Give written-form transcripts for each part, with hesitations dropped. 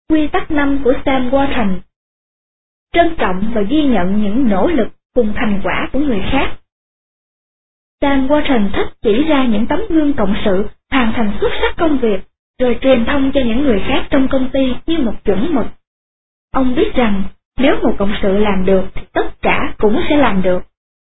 Quy tắc 5 của Sam Walton. Trân trọng và ghi nhận những nỗ lực cùng thành quả của người khác. Sam Walton thích chỉ ra những tấm gương cộng sự hoàn thành xuất sắc công việc, rồi truyền thông cho những người khác trong công ty như một chuẩn mực. Ông biết rằng, nếu một cộng sự làm được thì tất cả cũng sẽ làm được.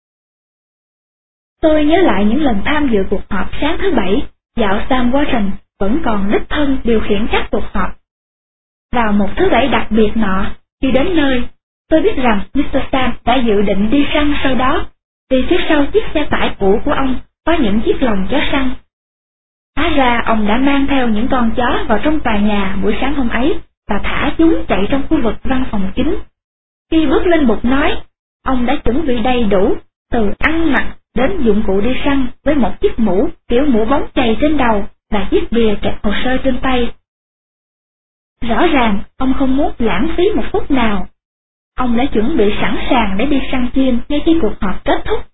Tôi nhớ lại những lần tham dự cuộc họp sáng thứ Bảy, dạo Sam Walton vẫn còn đích thân điều khiển các cuộc họp. Vào một thứ Bảy đặc biệt nọ, khi đến nơi, tôi biết rằng Mr. Sam đã dự định đi săn sau đó, vì phía sau chiếc xe tải cũ của ông có những chiếc lồng chó săn. Hóa ra ông đã mang theo những con chó vào trong tòa nhà buổi sáng hôm ấy và thả chúng chạy trong khu vực văn phòng chính. Khi bước lên bục nói, ông đã chuẩn bị đầy đủ, từ ăn mặc đến dụng cụ đi săn với một chiếc mũ kiểu mũ bóng chày trên đầu và chiếc bìa kẹp hồ sơ trên tay. Rõ ràng, ông không muốn lãng phí một phút nào. Ông đã chuẩn bị sẵn sàng để đi săn chim ngay khi cuộc họp kết thúc.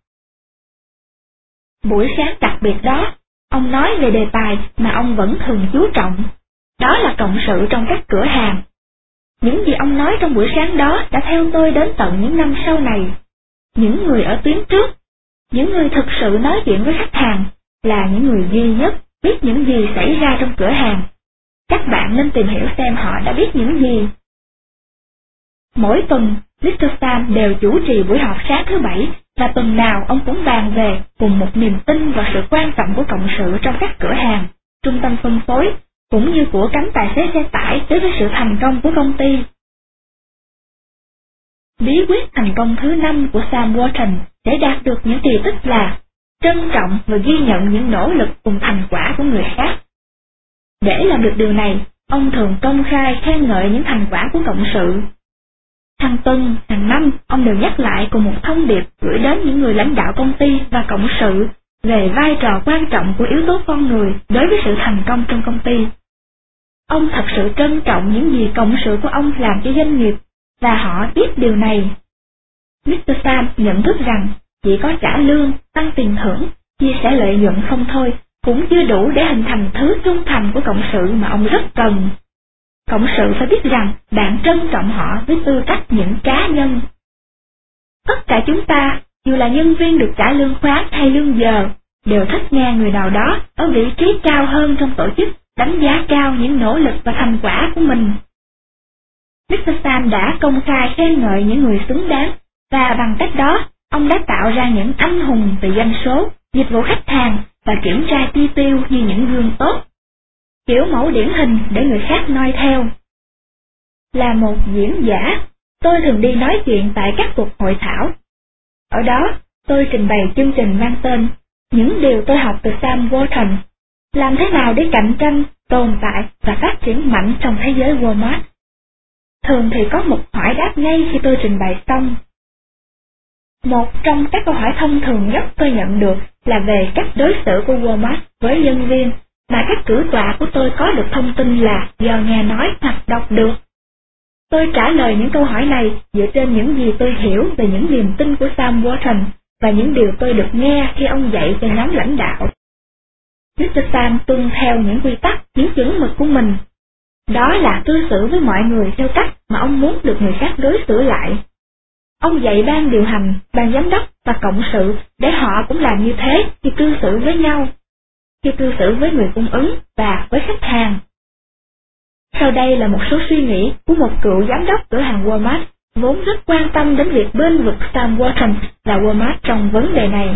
Buổi sáng đặc biệt đó, ông nói về đề tài mà ông vẫn thường chú trọng, đó là cộng sự trong các cửa hàng. Những gì ông nói trong buổi sáng đó đã theo tôi đến tận những năm sau này. Những người ở tuyến trước, những người thực sự nói chuyện với khách hàng, là những người duy nhất biết những gì xảy ra trong cửa hàng. Các bạn nên tìm hiểu xem họ đã biết những gì. Mỗi tuần, Mr. Sam đều chủ trì buổi họp sáng thứ Bảy, và tuần nào ông cũng bàn về cùng một niềm tin vào sự quan trọng của cộng sự trong các cửa hàng, trung tâm phân phối, cũng như của cánh tài xế xe tải đối với sự thành công của công ty. Bí quyết thành công thứ 5 của Sam Walton để đạt được những kỳ tích là trân trọng và ghi nhận những nỗ lực cùng thành quả của người khác. Để làm được điều này, ông thường công khai khen ngợi những thành quả của cộng sự. Hàng tuần, hàng năm, ông đều nhắc lại cùng một thông điệp gửi đến những người lãnh đạo công ty và cộng sự về vai trò quan trọng của yếu tố con người đối với sự thành công trong công ty. Ông thật sự trân trọng những gì cộng sự của ông làm cho doanh nghiệp, và họ biết điều này. Mr. Sam nhận thức rằng chỉ có trả lương, tăng tiền thưởng, chia sẻ lợi nhuận không thôi, cũng chưa đủ để hình thành thứ trung thành của cộng sự mà ông rất cần. Cộng sự phải biết rằng bạn trân trọng họ với tư cách những cá nhân. Tất cả chúng ta, dù là nhân viên được trả lương khoán hay lương giờ, đều thích nghe người nào đó ở vị trí cao hơn trong tổ chức đánh giá cao những nỗ lực và thành quả của mình. Mr. Sam đã công khai khen ngợi những người xứng đáng, và bằng cách đó, ông đã tạo ra những anh hùng về doanh số, dịch vụ khách hàng và kiểm tra chi tiêu như những gương tốt. Kiểu mẫu điển hình để người khác noi theo. Là một diễn giả, tôi thường đi nói chuyện tại các cuộc hội thảo. Ở đó, tôi trình bày chương trình mang tên Những điều tôi học từ Sam Walton, làm thế nào để cạnh tranh, tồn tại và phát triển mạnh trong thế giới Walmart. Thường thì có một hỏi đáp ngay khi tôi trình bày xong. Một trong các câu hỏi thông thường nhất tôi nhận được là về cách đối xử của Walmart với nhân viên, mà các cử tọa của tôi có được thông tin là do nghe nói hoặc đọc được. Tôi trả lời những câu hỏi này dựa trên những gì tôi hiểu về những niềm tin của Sam Walton và những điều tôi được nghe khi ông dạy cho nhóm lãnh đạo. Mr. Sam tuân theo những quy tắc, những chuẩn mực của mình. Đó là cư xử với mọi người theo cách mà ông muốn được người khác đối xử lại. Ông dạy ban điều hành, ban giám đốc và cộng sự để họ cũng làm như thế khi cư xử với nhau, khi cư xử với người cung ứng và với khách hàng. Sau đây là một số suy nghĩ của một cựu giám đốc cửa hàng Walmart, vốn rất quan tâm đến việc bênh vực Sam Walton và Walmart trong vấn đề này.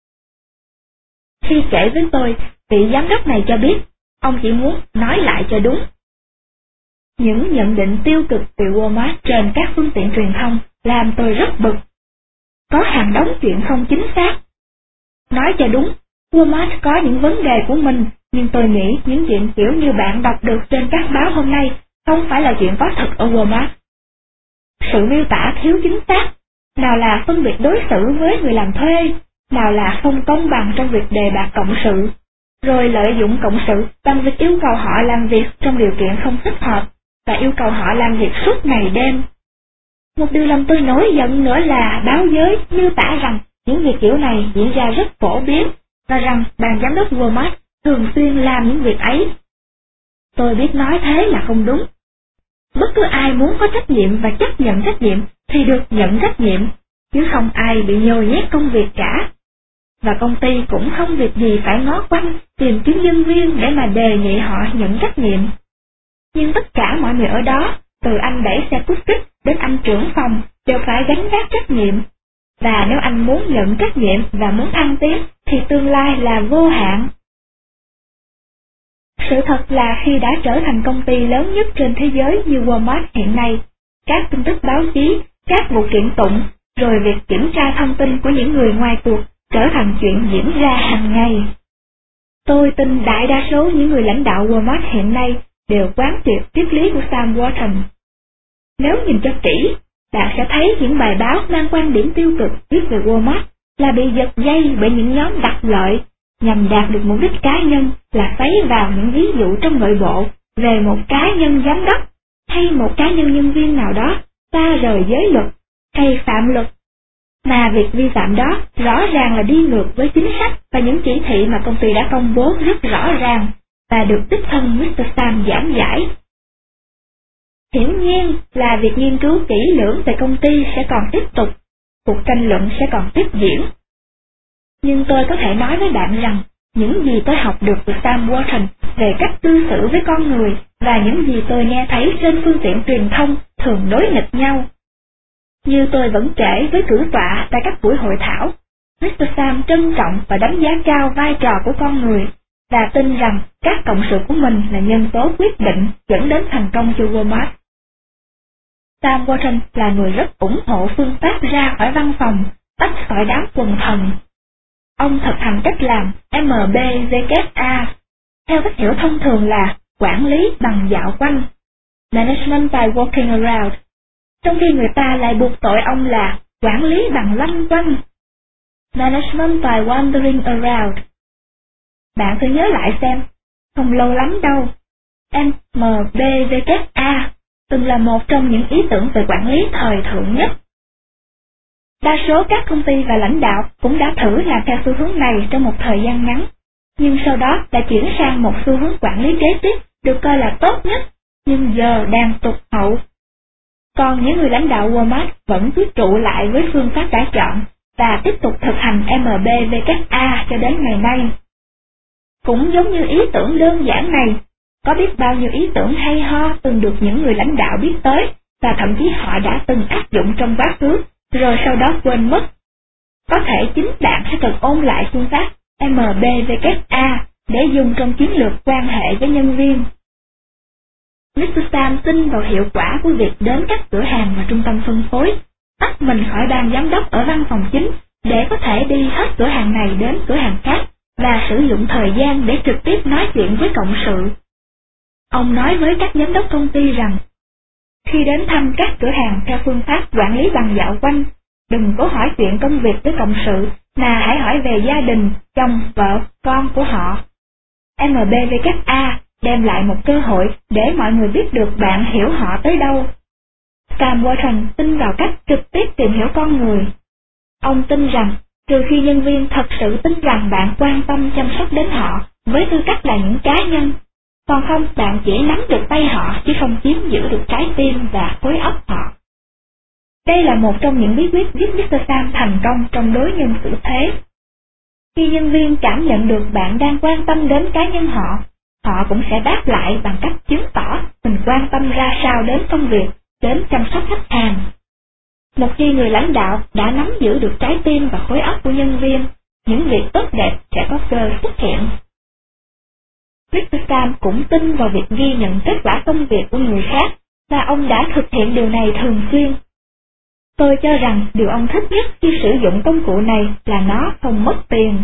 Khi kể với tôi, vị giám đốc này cho biết, ông chỉ muốn nói lại cho đúng. Những nhận định tiêu cực về Walmart trên các phương tiện truyền thông làm tôi rất bực. Có hàng đống chuyện không chính xác. Nói cho đúng, Walmart có những vấn đề của mình, nhưng tôi nghĩ những chuyện kiểu như bạn đọc được trên các báo hôm nay không phải là chuyện có thật ở Walmart. Sự miêu tả thiếu chính xác, nào là phân biệt đối xử với người làm thuê, nào là không công bằng trong việc đề bạt cộng sự, rồi lợi dụng cộng sự bằng việc yêu cầu họ làm việc trong điều kiện không thích hợp, và yêu cầu họ làm việc suốt ngày đêm. Một điều làm tôi nổi giận nữa là báo giới miêu tả rằng những việc kiểu này diễn ra rất phổ biến, và rằng ban giám đốc Walmart thường xuyên làm những việc ấy. Tôi biết nói thế là không đúng. Bất cứ ai muốn có trách nhiệm và chấp nhận trách nhiệm thì được nhận trách nhiệm, chứ không ai bị nhồi nhét công việc cả. Và công ty cũng không việc gì phải ngó quanh tìm kiếm nhân viên để mà đề nghị họ nhận trách nhiệm. Nhưng tất cả mọi người ở đó, từ anh đẩy xe cút kích đến anh trưởng phòng, đều phải gánh vác trách nhiệm. Và nếu anh muốn nhận trách nhiệm và muốn thăng tiến, thì tương lai là vô hạn. Sự thật là khi đã trở thành công ty lớn nhất trên thế giới như Walmart hiện nay, các tin tức báo chí, các vụ kiện tụng, rồi việc kiểm tra thông tin của những người ngoài cuộc trở thành chuyện diễn ra hàng ngày. Tôi tin đại đa số những người lãnh đạo Walmart hiện nay đều quán triệt triết lý của Sam Walton. Nếu nhìn cho kỹ, bạn sẽ thấy những bài báo mang quan điểm tiêu cực viết về Walmart là bị giật dây bởi những nhóm đặc lợi nhằm đạt được mục đích cá nhân là xoáy vào những ví dụ trong nội bộ về một cá nhân giám đốc hay một cá nhân nhân viên nào đó xa rời giới luật hay phạm luật. Mà việc vi phạm đó rõ ràng là đi ngược với chính sách và những chỉ thị mà công ty đã công bố rất rõ ràng và được đích thân Mr. Sam giảng giải. Hiển nhiên là việc nghiên cứu kỹ lưỡng về công ty sẽ còn tiếp tục, cuộc tranh luận sẽ còn tiếp diễn. Nhưng tôi có thể nói với bạn rằng, những gì tôi học được từ Sam Walton về cách cư xử với con người và những gì tôi nghe thấy trên phương tiện truyền thông thường đối nghịch nhau. Như tôi vẫn kể với cử tọa tại các buổi hội thảo, Mr. Sam trân trọng và đánh giá cao vai trò của con người và tin rằng các cộng sự của mình là nhân tố quyết định dẫn đến thành công cho Walmart. Sam Walton là người rất ủng hộ phương pháp ra khỏi văn phòng, tách khỏi đám quần thần. Ông thực hành cách làm MBVKA, theo cách hiểu thông thường là quản lý bằng dạo quanh, Management by Walking Around, trong khi người ta lại buộc tội ông là quản lý bằng loanh quanh, Management by Wandering Around. Bạn thử nhớ lại xem, không lâu lắm đâu, MBVKA từng là một trong những ý tưởng về quản lý thời thượng nhất. Đa số các công ty và lãnh đạo cũng đã thử làm theo xu hướng này trong một thời gian ngắn, nhưng sau đó đã chuyển sang một xu hướng quản lý kế tiếp được coi là tốt nhất, nhưng giờ đang tụt hậu. Còn những người lãnh đạo Walmart vẫn cứ trụ lại với phương pháp đã chọn và tiếp tục thực hành MBVKA cho đến ngày nay. Cũng giống như ý tưởng đơn giản này, có biết bao nhiêu ý tưởng hay ho từng được những người lãnh đạo biết tới và thậm chí họ đã từng áp dụng trong quá khứ, rồi sau đó quên mất. Có thể chính bạn sẽ cần ôn lại phương pháp MBVKA để dùng trong chiến lược quan hệ với nhân viên. Mr. Sam tin vào hiệu quả của việc đến các cửa hàng và trung tâm phân phối, tách mình khỏi ban giám đốc ở văn phòng chính để có thể đi hết cửa hàng này đến cửa hàng khác và sử dụng thời gian để trực tiếp nói chuyện với cộng sự. Ông nói với các giám đốc công ty rằng, khi đến thăm các cửa hàng theo phương pháp quản lý bằng dạo quanh, đừng có hỏi chuyện công việc với cộng sự, mà hãy hỏi về gia đình, chồng, vợ, con của họ. MBVKA đem lại một cơ hội để mọi người biết được bạn hiểu họ tới đâu. Sam Walton tin vào cách trực tiếp tìm hiểu con người. Ông tin rằng, trừ khi nhân viên thật sự tin rằng bạn quan tâm chăm sóc đến họ với tư cách là những cá nhân, còn không bạn chỉ nắm được tay họ chứ không chiếm giữ được trái tim và khối óc họ. Đây là một trong những bí quyết giúp Mr. Sam thành công trong đối nhân xử thế. Khi nhân viên cảm nhận được bạn đang quan tâm đến cá nhân họ, họ cũng sẽ đáp lại bằng cách chứng tỏ mình quan tâm ra sao đến công việc, đến chăm sóc khách hàng. Một khi người lãnh đạo đã nắm giữ được trái tim và khối óc của nhân viên, những việc tốt đẹp sẽ có cơ xuất hiện. Mr. Sam cũng tin vào việc ghi nhận kết quả công việc của người khác, và ông đã thực hiện điều này thường xuyên. Tôi cho rằng điều ông thích nhất khi sử dụng công cụ này là nó không mất tiền.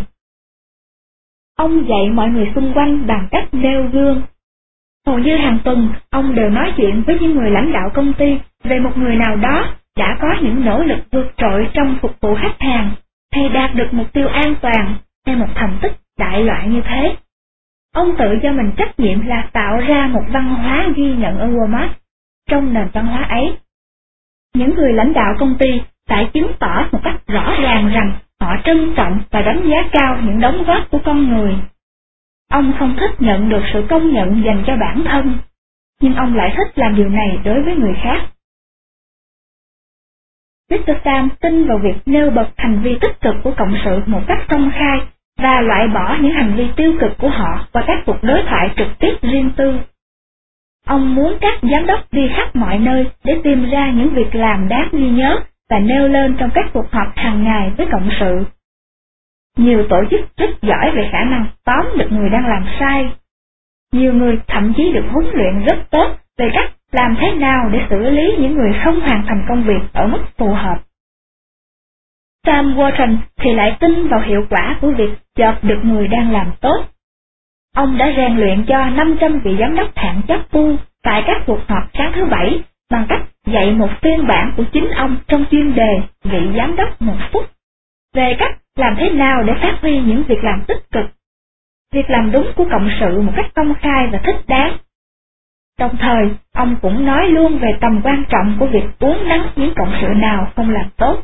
Ông dạy mọi người xung quanh bằng cách nêu gương. Hầu như hàng tuần, ông đều nói chuyện với những người lãnh đạo công ty về một người nào đó đã có những nỗ lực vượt trội trong phục vụ khách hàng, hay đạt được mục tiêu an toàn, hay một thành tích đại loại như thế. Ông tự cho mình trách nhiệm là tạo ra một văn hóa ghi nhận ở Walmart. Trong nền văn hóa ấy, những người lãnh đạo công ty phải chứng tỏ một cách rõ ràng rằng họ trân trọng và đánh giá cao những đóng góp của con người. Ông không thích nhận được sự công nhận dành cho bản thân. nhưng ông lại thích làm điều này đối với người khác. Mr. Sam tin vào việc nêu bật hành vi tích cực của cộng sự một cách công khai và loại bỏ những hành vi tiêu cực của họ qua các cuộc đối thoại trực tiếp riêng tư. Ông muốn các giám đốc đi khắp mọi nơi để tìm ra những việc làm đáng ghi nhớ và nêu lên trong các cuộc họp hàng ngày với cộng sự. Nhiều tổ chức rất giỏi về khả năng tóm được người đang làm sai. Nhiều người thậm chí được huấn luyện rất tốt về cách làm thế nào để xử lý những người không hoàn thành công việc ở mức phù hợp. Sam Walton thì lại tin vào hiệu quả của việc chợp được người đang làm tốt. Ông đã rèn luyện cho 500 vị giám đốc hạng chóp bu tại các cuộc họp sáng thứ Bảy bằng cách dạy một phiên bản của chính ông trong chuyên đề vị giám đốc 1 phút về cách làm thế nào để phát huy những việc làm tích cực, việc làm đúng của cộng sự một cách công khai và thích đáng. Đồng thời, ông cũng nói luôn về tầm quan trọng của việc uốn nắn những cộng sự nào không làm tốt.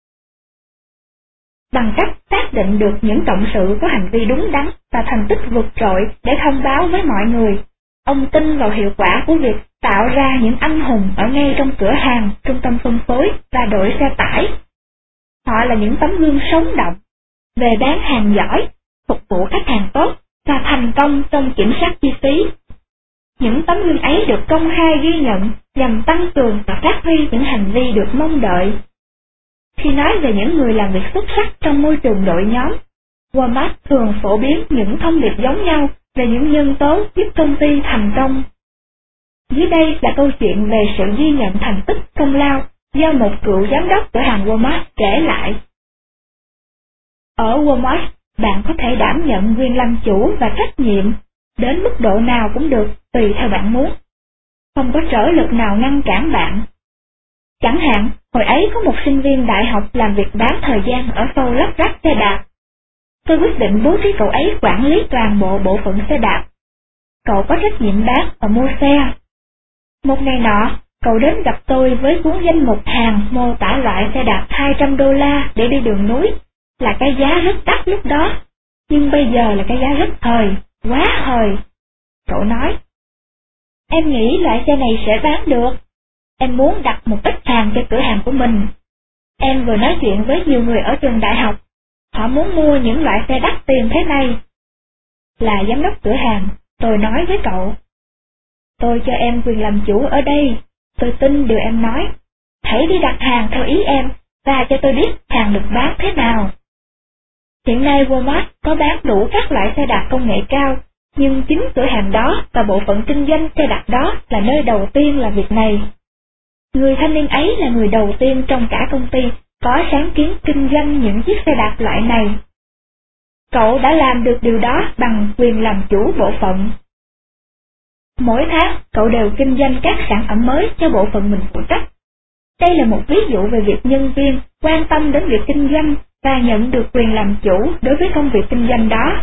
Bằng cách xác định được những cộng sự có hành vi đúng đắn và thành tích vượt trội để thông báo với mọi người, ông tin vào hiệu quả của việc tạo ra những anh hùng ở ngay trong cửa hàng, trung tâm phân phối và đội xe tải. Họ là những tấm gương sống động về bán hàng giỏi, phục vụ khách hàng tốt và thành công trong kiểm soát chi phí. Những tấm gương ấy được công khai ghi nhận nhằm tăng cường và phát huy những hành vi được mong đợi. Khi nói về những người làm việc xuất sắc trong môi trường đội nhóm, Walmart thường phổ biến những thông điệp giống nhau về những nhân tố giúp công ty thành công. Dưới đây là câu chuyện về sự ghi nhận thành tích công lao do một cựu giám đốc cửa hàng Walmart kể lại. Ở Walmart, bạn có thể đảm nhận quyền làm chủ và trách nhiệm, đến mức độ nào cũng được, tùy theo bạn muốn. Không có trở lực nào ngăn cản bạn. Chẳng hạn, hồi ấy có một sinh viên đại học làm việc bán thời gian ở khâu lắp ráp xe đạp. Tôi quyết định bố trí cậu ấy quản lý toàn bộ bộ phận xe đạp. Cậu có trách nhiệm bán và mua xe. Một ngày nọ, cậu đến gặp tôi với cuốn danh mục hàng mô tả loại xe đạp $200 để đi đường núi, là cái giá rất đắt lúc đó, nhưng bây giờ là cái giá rất hời, quá hời. Cậu nói, em nghĩ loại xe này sẽ bán được. Em muốn đặt một ít hàng cho cửa hàng của mình. Em vừa nói chuyện với nhiều người ở trường đại học. Họ muốn mua những loại xe đắt tiền thế này. Là giám đốc cửa hàng, tôi nói với cậu. Tôi cho em quyền làm chủ ở đây. Tôi tin điều em nói. Hãy đi đặt hàng theo ý em và cho tôi biết hàng được bán thế nào. Hiện nay Walmart có bán đủ các loại xe đạp công nghệ cao, nhưng chính cửa hàng đó và bộ phận kinh doanh xe đạp đó là nơi đầu tiên làm việc này. Người thanh niên ấy là người đầu tiên trong cả công ty có sáng kiến kinh doanh những chiếc xe đạp loại này. Cậu đã làm được điều đó bằng quyền làm chủ bộ phận. Mỗi tháng, cậu đều kinh doanh các sản phẩm mới cho bộ phận mình phụ trách. Đây là một ví dụ về việc nhân viên quan tâm đến việc kinh doanh và nhận được quyền làm chủ đối với công việc kinh doanh đó.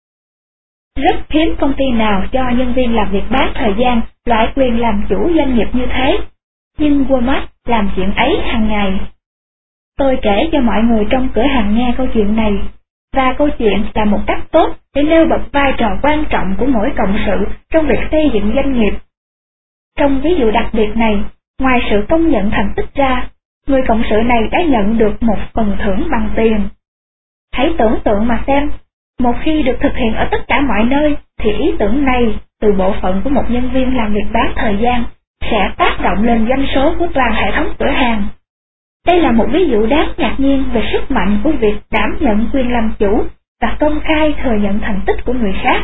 Rất hiếm công ty nào cho nhân viên làm việc bán thời gian loại quyền làm chủ doanh nghiệp như thế, nhưng Walmart làm chuyện ấy hàng ngày. Tôi kể cho mọi người trong cửa hàng nghe câu chuyện này, và câu chuyện là một cách tốt để nêu bật vai trò quan trọng của mỗi cộng sự trong việc xây dựng doanh nghiệp. Trong ví dụ đặc biệt này, ngoài sự công nhận thành tích ra, người cộng sự này đã nhận được một phần thưởng bằng tiền. Hãy tưởng tượng mà xem, một khi được thực hiện ở tất cả mọi nơi, thì ý tưởng này từ bộ phận của một nhân viên làm việc bán thời gian sẽ tác động lên doanh số của toàn hệ thống cửa hàng. Đây là một ví dụ đáng ngạc nhiên về sức mạnh của việc đảm nhận quyền làm chủ và công khai thừa nhận thành tích của người khác.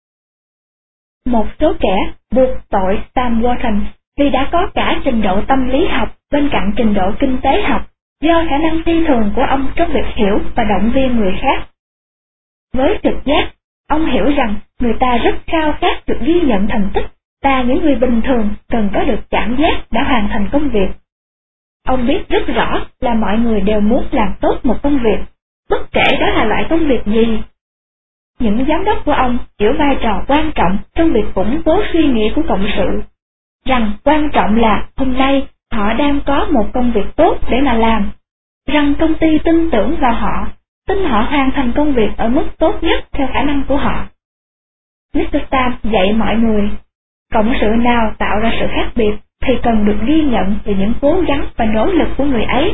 Một số kẻ buộc tội Sam Walton vì đã có cả trình độ tâm lý học bên cạnh trình độ kinh tế học, do khả năng phi thường của ông trong việc hiểu và động viên người khác. Với trực giác, ông hiểu rằng người ta rất khao khát được ghi nhận thành tích, và những người bình thường cần có được cảm giác đã hoàn thành công việc. Ông biết rất rõ là mọi người đều muốn làm tốt một công việc, bất kể đó là loại công việc gì. Những giám đốc của ông hiểu vai trò quan trọng trong việc củng cố suy nghĩ của cộng sự, rằng quan trọng là hôm nay họ đang có một công việc tốt để mà làm, rằng công ty tin tưởng vào họ, tin họ hoàn thành công việc ở mức tốt nhất theo khả năng của họ. Mr. Sam dạy mọi người, Cộng sự nào tạo ra sự khác biệt thì cần được ghi nhận về những cố gắng và nỗ lực của người ấy.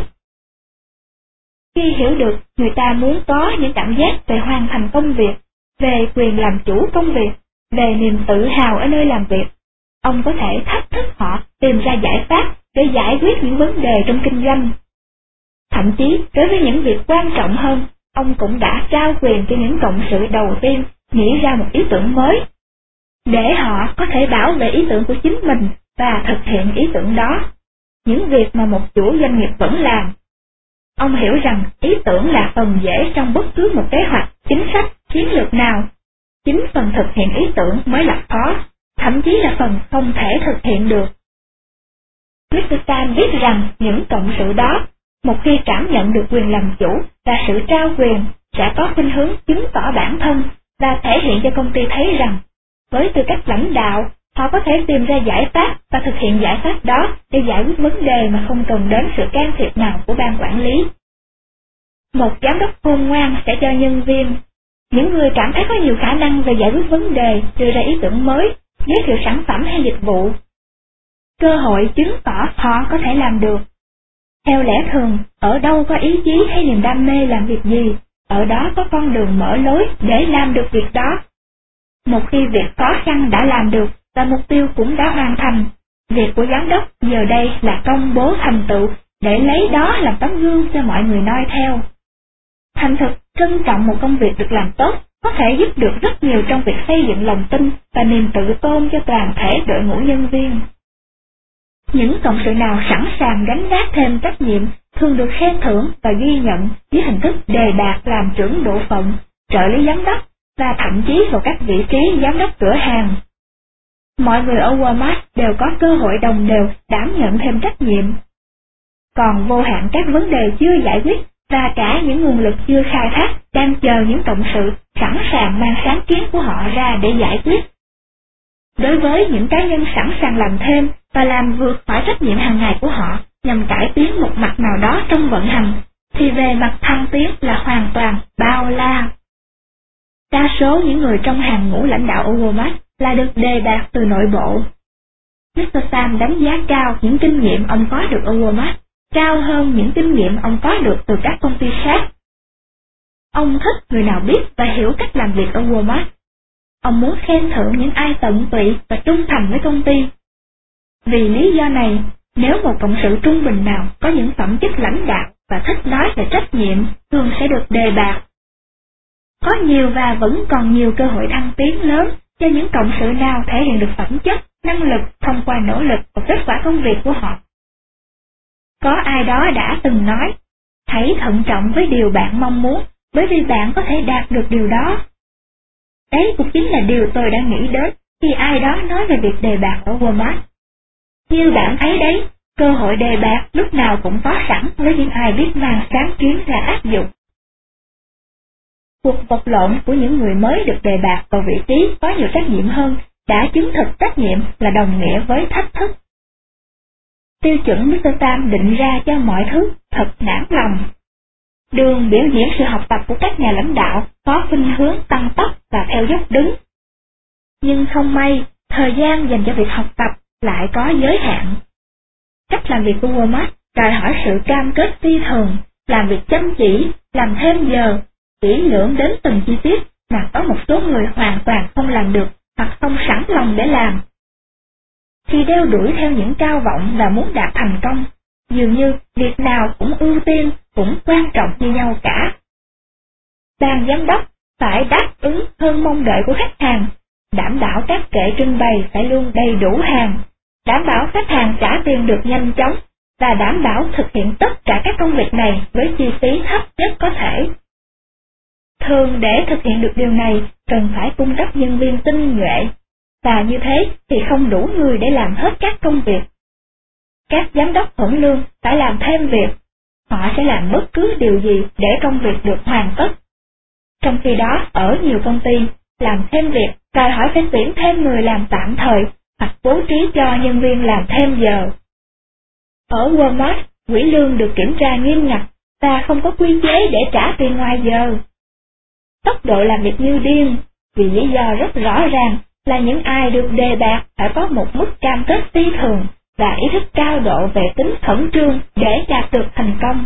Khi hiểu được người ta muốn có những cảm giác về hoàn thành công việc, về quyền làm chủ công việc, về niềm tự hào ở nơi làm việc, ông có thể thách thức họ tìm ra giải pháp để giải quyết những vấn đề trong kinh doanh. Thậm chí, đối với những việc quan trọng hơn, ông cũng đã trao quyền cho những cộng sự đầu tiên nghĩ ra một ý tưởng mới, để họ có thể bảo vệ ý tưởng của chính mình và thực hiện ý tưởng đó. Những việc mà một chủ doanh nghiệp vẫn làm. Ông hiểu rằng ý tưởng là phần dễ trong bất cứ một kế hoạch, chính sách, chiến lược nào. Chính phần thực hiện ý tưởng mới là khó, thậm chí là phần không thể thực hiện được. Mr. Sam biết rằng những cộng sự đó, một khi cảm nhận được quyền làm chủ và sự trao quyền, sẽ có khuynh hướng chứng tỏ bản thân và thể hiện cho công ty thấy rằng, với tư cách lãnh đạo, họ có thể tìm ra giải pháp và thực hiện giải pháp đó để giải quyết vấn đề mà không cần đến sự can thiệp nào của ban quản lý. Một giám đốc khôn ngoan sẽ cho nhân viên, những người cảm thấy có nhiều khả năng về giải quyết vấn đề, đưa ra ý tưởng mới, giới thiệu sản phẩm hay dịch vụ, cơ hội chứng tỏ họ có thể làm được. Theo lẽ thường, ở đâu có ý chí hay niềm đam mê làm việc gì, ở đó có con đường mở lối để làm được việc đó. Một khi việc khó khăn đã làm được và mục tiêu cũng đã hoàn thành, việc của giám đốc giờ đây là công bố thành tựu để lấy đó làm tấm gương cho mọi người noi theo. Thành thực, trân trọng một công việc được làm tốt có thể giúp được rất nhiều trong việc xây dựng lòng tin và niềm tự tôn cho toàn thể đội ngũ nhân viên. Những cộng sự nào sẵn sàng gánh vác thêm trách nhiệm thường được khen thưởng và ghi nhận dưới hình thức đề bạt làm trưởng bộ phận, trợ lý giám đốc và thậm chí vào các vị trí giám đốc cửa hàng. Mọi người ở Walmart đều có cơ hội đồng đều đảm nhận thêm trách nhiệm. Còn vô hạn các vấn đề chưa giải quyết và cả những nguồn lực chưa khai thác đang chờ những cộng sự sẵn sàng mang sáng kiến của họ ra để giải quyết. Đối với những cá nhân sẵn sàng làm thêm và làm vượt khỏi trách nhiệm hàng ngày của họ nhằm cải tiến một mặt nào đó trong vận hành, thì về mặt thăng tiến là hoàn toàn bao la. Đa số những người trong hàng ngũ lãnh đạo ở Walmart là được đề bạt từ nội bộ. Mr. Sam đánh giá cao những kinh nghiệm ông có được ở Walmart, cao hơn những kinh nghiệm ông có được từ các công ty khác. Ông thích người nào biết và hiểu cách làm việc ở Walmart. Ông muốn khen thưởng những ai tận tụy và trung thành với công ty. Vì lý do này, nếu một cộng sự trung bình nào có những phẩm chất lãnh đạo và thích nói về trách nhiệm, thường sẽ được đề bạt. Có nhiều và vẫn còn nhiều cơ hội thăng tiến lớn cho những cộng sự nào thể hiện được phẩm chất, năng lực thông qua nỗ lực và kết quả công việc của họ. Có ai đó đã từng nói, hãy thận trọng với điều bạn mong muốn, bởi vì bạn có thể đạt được điều đó. Đấy cũng chính là điều tôi đã nghĩ đến khi ai đó nói về việc đề bạt ở Walmart. Như bạn thấy đấy, cơ hội đề bạt lúc nào cũng có sẵn với những ai biết mang sáng kiến ra áp dụng. Cuộc vật lộn của những người mới được đề bạt vào vị trí có nhiều trách nhiệm hơn đã chứng thực trách nhiệm là đồng nghĩa với thách thức. Tiêu chuẩn Mr. Sam định ra cho mọi thứ thật nản lòng. Đường biểu diễn sự học tập của các nhà lãnh đạo có khuynh hướng tăng tốc và theo dốc đứng. Nhưng không may, thời gian dành cho việc học tập lại có giới hạn. Cách làm việc của Walmart đòi hỏi sự cam kết phi thường, làm việc chăm chỉ, làm thêm giờ, kỹ lưỡng đến từng chi tiết mà có một số người hoàn toàn không làm được hoặc không sẵn lòng để làm. Khi đeo đuổi theo những cao vọng và muốn đạt thành công, dường như việc nào cũng ưu tiên, cũng quan trọng như nhau cả. Ban giám đốc phải đáp ứng hơn mong đợi của khách hàng, đảm bảo các kệ trưng bày phải luôn đầy đủ hàng, đảm bảo khách hàng trả tiền được nhanh chóng và đảm bảo thực hiện tất cả các công việc này với chi phí thấp nhất có thể. Thường để thực hiện được điều này cần phải cung cấp nhân viên tinh nhuệ, và như thế thì không đủ người để làm hết các công việc. Các giám đốc hưởng lương phải làm thêm việc, họ sẽ làm bất cứ điều gì để công việc được hoàn tất. Trong khi đó, ở nhiều công ty, làm thêm việc đòi hỏi phải tuyển thêm người làm tạm thời hoặc bố trí cho nhân viên làm thêm giờ. Ở Walmart, quỹ lương được kiểm tra nghiêm ngặt và không có quy chế để trả tiền ngoài giờ. Tốc độ làm việc như điên, vì lý do rất rõ ràng là những ai được đề bạt phải có một mức cam kết phi thường và ý thức cao độ về tính khẩn trương để đạt được thành công.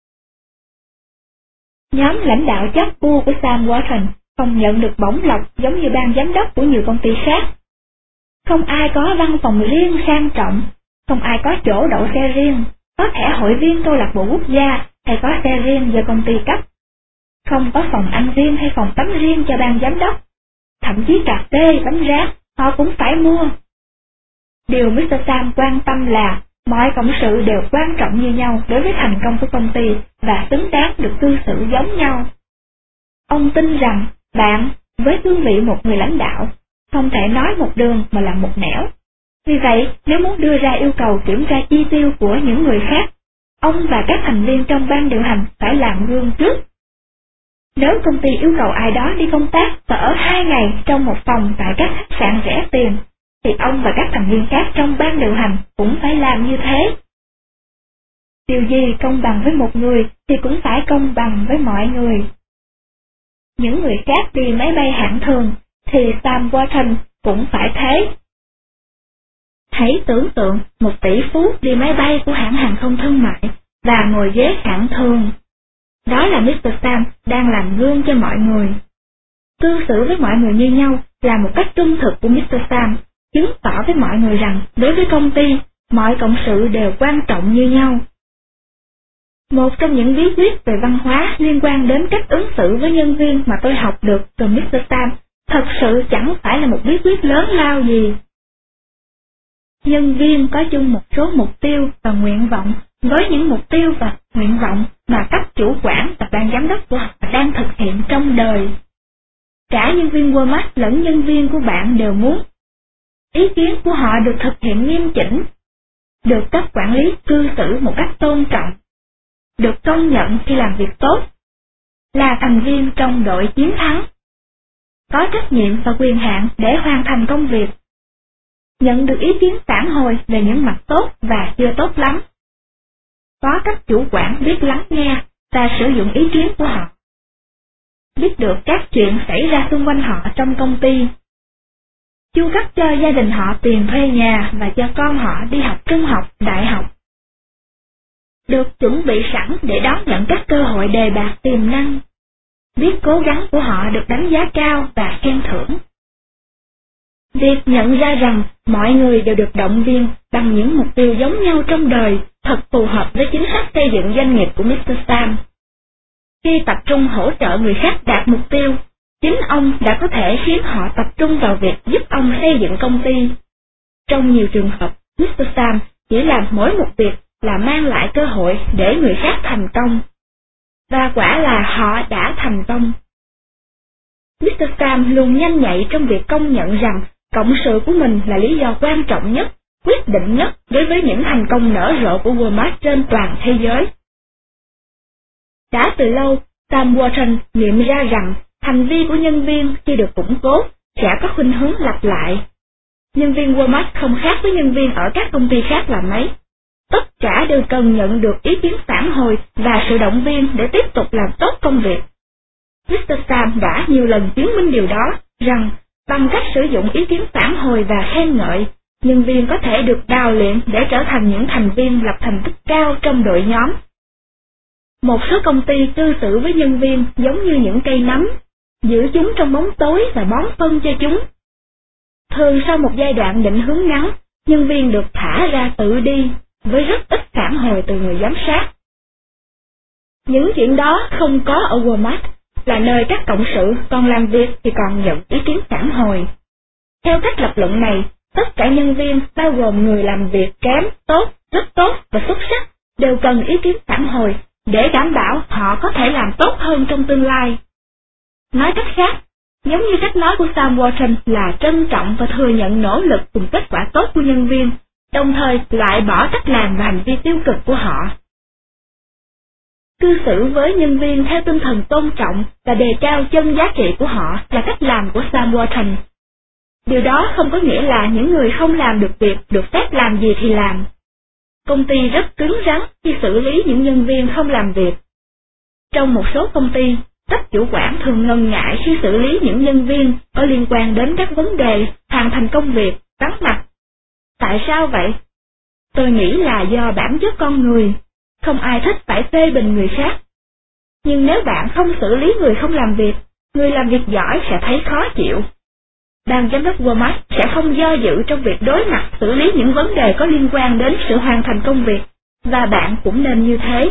Nhóm lãnh đạo chắc bu của Sam Walton không nhận được bổng lộc giống như ban giám đốc của nhiều công ty khác. Không ai có văn phòng riêng sang trọng, không ai có chỗ đậu xe riêng, có thẻ hội viên câu lạc bộ quốc gia hay có xe riêng do công ty cấp. Không có phòng ăn riêng hay phòng tắm riêng cho ban giám đốc. Thậm chí cà phê, bánh rán, họ cũng phải mua. Điều Mr. Sam quan tâm là mọi cộng sự đều quan trọng như nhau đối với thành công của công ty và xứng đáng được cư xử giống nhau. Ông tin rằng bạn, với cương vị một người lãnh đạo, không thể nói một đường mà làm một nẻo. Vì vậy, nếu muốn đưa ra yêu cầu kiểm tra chi tiêu của những người khác, ông và các thành viên trong ban điều hành phải làm gương trước. Nếu công ty yêu cầu ai đó đi công tác và ở 2 ngày trong một phòng tại các khách sạn rẻ tiền, thì ông và các thành viên khác trong ban điều hành cũng phải làm như thế. Điều gì công bằng với một người thì cũng phải công bằng với mọi người. Những người khác đi máy bay hạng thường thì Sam Walton cũng phải thế. Hãy tưởng tượng một tỷ phú đi máy bay của hãng hàng không thương mại và ngồi ghế hạng thường. Đó là Mr. Sam đang làm gương cho mọi người. Cư xử với mọi người như nhau là một cách trung thực của Mr. Sam, chứng tỏ với mọi người rằng đối với công ty, mọi cộng sự đều quan trọng như nhau. Một trong những bí quyết về văn hóa liên quan đến cách ứng xử với nhân viên mà tôi học được từ Mr. Sam thật sự chẳng phải là một bí quyết lớn lao gì. Nhân viên có chung một số mục tiêu và nguyện vọng với những mục tiêu và nguyện vọng mà cấp chủ quản và ban giám đốc của họ đang thực hiện trong đời. Cả nhân viên Walmart lẫn nhân viên của bạn đều muốn ý kiến của họ được thực hiện nghiêm chỉnh, được cấp quản lý cư xử một cách tôn trọng, được công nhận khi làm việc tốt, là thành viên trong đội chiến thắng, có trách nhiệm và quyền hạn để hoàn thành công việc, nhận được ý kiến phản hồi về những mặt tốt và chưa tốt lắm, có cấp chủ quản biết lắng nghe và sử dụng ý kiến của họ, biết được các chuyện xảy ra xung quanh họ trong công ty, chu cấp cho gia đình họ tiền thuê nhà và cho con họ đi học trung học, đại học, được chuẩn bị sẵn để đón nhận các cơ hội đề bạt tiềm năng, biết cố gắng của họ được đánh giá cao và khen thưởng. Việc nhận ra rằng mọi người đều được động viên bằng những mục tiêu giống nhau trong đời thật phù hợp với chính sách xây dựng doanh nghiệp của Mr. Sam. Khi tập trung hỗ trợ người khác đạt mục tiêu, chính ông đã có thể khiến họ tập trung vào việc giúp ông xây dựng công ty. Trong nhiều trường hợp, Mr. Sam chỉ làm mỗi một việc là mang lại cơ hội để người khác thành công. Và quả là họ đã thành công. Mr. Sam luôn nhanh nhạy trong việc công nhận rằng cộng sự của mình là lý do quan trọng nhất, quyết định nhất đối với những thành công nở rộ của Walmart trên toàn thế giới. Đã từ lâu, Sam Walton nghiệm ra rằng hành vi của nhân viên khi được củng cố sẽ có khuynh hướng lặp lại. Nhân viên Walmart không khác với nhân viên ở các công ty khác là mấy. Tất cả đều cần nhận được ý kiến phản hồi và sự động viên để tiếp tục làm tốt công việc. Mr. Sam đã nhiều lần chứng minh điều đó, rằng bằng cách sử dụng ý kiến phản hồi và khen ngợi, nhân viên có thể được đào luyện để trở thành những thành viên lập thành tích cao trong đội nhóm. Một số công ty cư xử với nhân viên giống như những cây nấm, giữ chúng trong bóng tối và bón phân cho chúng. Thường sau một giai đoạn định hướng ngắn, nhân viên được thả ra tự đi, với rất ít phản hồi từ người giám sát. Những chuyện đó không có ở Walmart, là nơi các cộng sự còn làm việc thì còn nhận ý kiến phản hồi. Theo cách lập luận này, tất cả nhân viên, bao gồm người làm việc kém, tốt, rất tốt và xuất sắc, đều cần ý kiến phản hồi để đảm bảo họ có thể làm tốt hơn trong tương lai. Nói cách khác, giống như cách nói của Sam Walton là trân trọng và thừa nhận nỗ lực cùng kết quả tốt của nhân viên, đồng thời loại bỏ cách làm và hành vi tiêu cực của họ. Cư xử với nhân viên theo tinh thần tôn trọng và đề cao chân giá trị của họ là cách làm của Sam Walton. Điều đó không có nghĩa là những người không làm được việc được phép làm gì thì làm. Công ty rất cứng rắn khi xử lý những nhân viên không làm việc. Trong một số công ty, Cấp chủ quản thường ngần ngại khi xử lý những nhân viên có liên quan đến các vấn đề hoàn thành công việc, vắng mặt. Tại sao vậy? Tôi nghĩ là do bản chất con người, không ai thích phải phê bình người khác. Nhưng nếu bạn không xử lý người không làm việc, người làm việc giỏi sẽ thấy khó chịu. Ban giám đốc Walmart sẽ không do dự trong việc đối mặt xử lý những vấn đề có liên quan đến sự hoàn thành công việc, và bạn cũng nên như thế.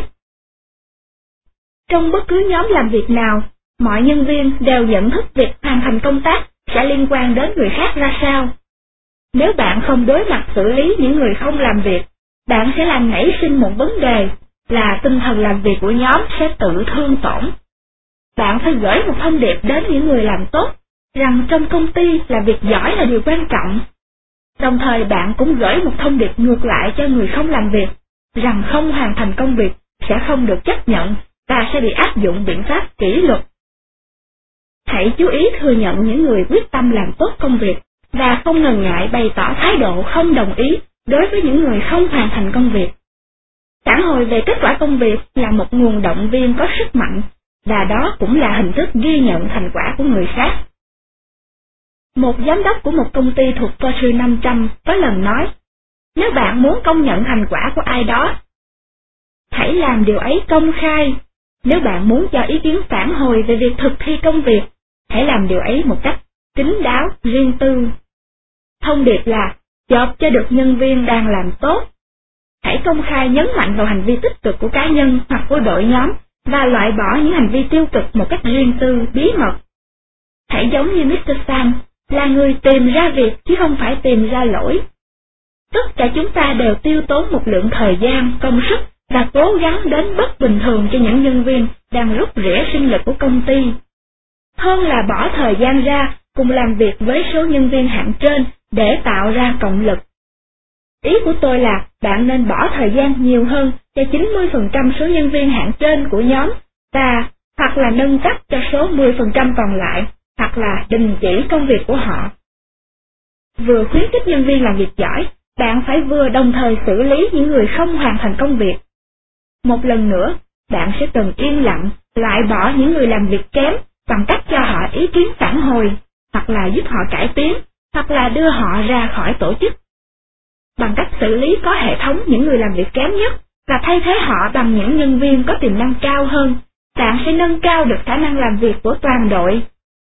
Trong bất cứ nhóm làm việc nào, mọi nhân viên đều nhận thức việc hoàn thành công tác sẽ liên quan đến người khác ra sao. Nếu bạn không đối mặt xử lý những người không làm việc, bạn sẽ làm nảy sinh một vấn đề là tinh thần làm việc của nhóm sẽ tự thương tổn. Bạn phải gửi một thông điệp đến những người làm tốt, rằng trong công ty làm việc giỏi là điều quan trọng. Đồng thời bạn cũng gửi một thông điệp ngược lại cho người không làm việc, rằng không hoàn thành công việc sẽ không được chấp nhận và sẽ bị áp dụng biện pháp kỷ luật. Hãy chú ý thừa nhận những người quyết tâm làm tốt công việc, và không ngần ngại bày tỏ thái độ không đồng ý đối với những người không hoàn thành công việc. Phản hồi về kết quả công việc là một nguồn động viên có sức mạnh, và đó cũng là hình thức ghi nhận thành quả của người khác. Một giám đốc của một công ty thuộc Fortune 500 có lần nói, nếu bạn muốn công nhận thành quả của ai đó, hãy làm điều ấy công khai. Nếu bạn muốn cho ý kiến phản hồi về việc thực thi công việc, hãy làm điều ấy một cách kín đáo, riêng tư. Thông điệp là, chộp cho được nhân viên đang làm tốt. Hãy công khai nhấn mạnh vào hành vi tích cực của cá nhân hoặc của đội nhóm, và loại bỏ những hành vi tiêu cực một cách riêng tư, bí mật. Hãy giống như Mr. Sam, là người tìm ra việc chứ không phải tìm ra lỗi. Tất cả chúng ta đều tiêu tốn một lượng thời gian, công sức và cố gắng đến bất bình thường cho những nhân viên đang rút rỉa sinh lực của công ty. Hơn là bỏ thời gian ra cùng làm việc với số nhân viên hạng trên để tạo ra cộng lực. Ý của tôi là bạn nên bỏ thời gian nhiều hơn cho 90% số nhân viên hạng trên của nhóm, và hoặc là nâng cấp cho số 10% còn lại, hoặc là đình chỉ công việc của họ. Vừa khuyến khích nhân viên làm việc giỏi, bạn phải vừa đồng thời xử lý những người không hoàn thành công việc. Một lần nữa, bạn sẽ cần yên lặng, loại bỏ những người làm việc kém bằng cách cho họ ý kiến phản hồi, hoặc là giúp họ cải tiến, hoặc là đưa họ ra khỏi tổ chức. Bằng cách xử lý có hệ thống những người làm việc kém nhất, và thay thế họ bằng những nhân viên có tiềm năng cao hơn, bạn sẽ nâng cao được khả năng làm việc của toàn đội.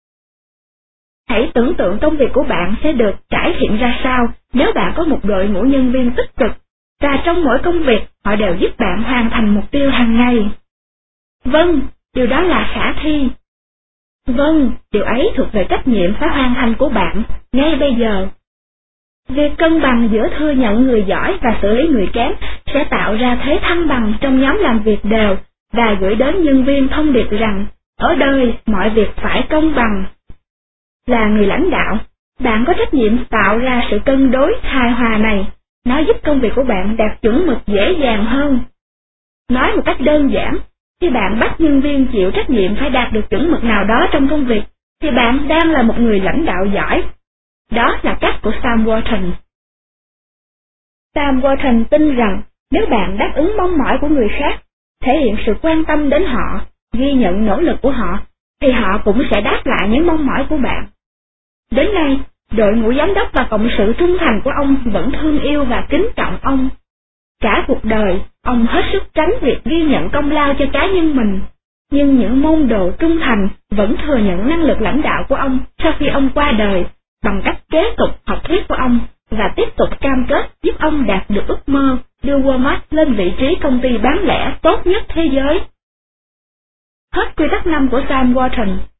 Hãy tưởng tượng công việc của bạn sẽ được cải thiện ra sao nếu bạn có một đội ngũ nhân viên tích cực, và trong mỗi công việc họ đều giúp bạn hoàn thành mục tiêu hàng ngày. Vâng, điều đó là khả thi. Vâng, điều ấy thuộc về trách nhiệm phải hoàn thành của bạn, ngay bây giờ. Việc cân bằng giữa thừa nhận người giỏi và xử lý người kém sẽ tạo ra thế thăng bằng trong nhóm làm việc đều, và gửi đến nhân viên thông điệp rằng, ở đời mọi việc phải công bằng. Là người lãnh đạo, bạn có trách nhiệm tạo ra sự cân đối hài hòa này, nó giúp công việc của bạn đạt chuẩn mực dễ dàng hơn. Nói một cách đơn giản, khi bạn bắt nhân viên chịu trách nhiệm phải đạt được chuẩn mực nào đó trong công việc, thì bạn đang là một người lãnh đạo giỏi. Đó là cách của Sam Walton. Sam Walton tin rằng nếu bạn đáp ứng mong mỏi của người khác, thể hiện sự quan tâm đến họ, ghi nhận nỗ lực của họ, thì họ cũng sẽ đáp lại những mong mỏi của bạn. Đến nay, đội ngũ giám đốc và cộng sự trung thành của ông vẫn thương yêu và kính trọng ông. Cả cuộc đời, ông hết sức tránh việc ghi nhận công lao cho cá nhân mình, nhưng những môn đồ trung thành vẫn thừa nhận năng lực lãnh đạo của ông sau khi ông qua đời, bằng cách kế tục học thuyết của ông và tiếp tục cam kết giúp ông đạt được ước mơ đưa Walmart lên vị trí công ty bán lẻ tốt nhất thế giới. Hết quy tắc 5 của Sam Walton.